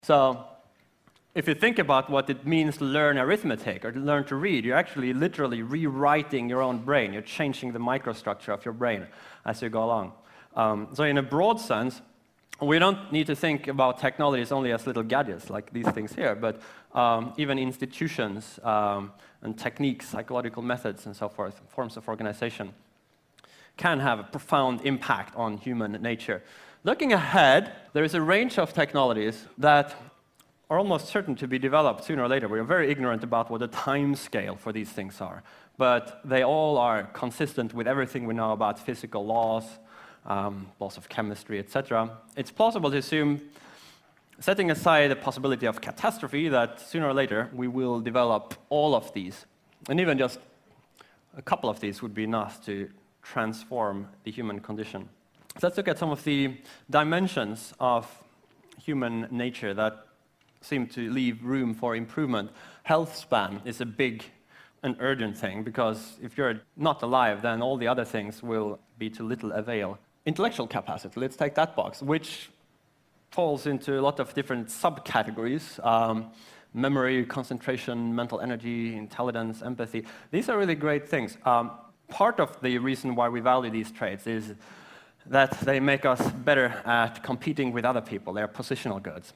So if you think about what it means to learn arithmetic or to learn to read, you're actually literally rewriting your own brain. You're changing the microstructure of your brain as you go along. So in a broad sense, we don't need to think about technologies only as little gadgets like these things here, but even institutions and techniques, psychological methods, and so forth, forms of organization, can have a profound impact on human nature. Looking ahead, there is a range of technologies that are almost certain to be developed sooner or later. We are very ignorant about what the time scale for these things are, but they all are consistent with everything we know about physical laws, laws of chemistry, etc. It's plausible to assume, setting aside the possibility of catastrophe, that sooner or later we will develop all of these, and even just a couple of these would be enough to transform the human condition. So let's look at some of the dimensions of human nature that seem to leave room for improvement. Health span is a big and urgent thing, because if you're not alive, then all the other things will be to little avail. Intellectual capacity, let's take that box, which falls into a lot of different subcategories. Memory, concentration, mental energy, intelligence, empathy. These are really great things. Part of the reason why we value these traits is that they make us better at competing with other people. They're positional goods.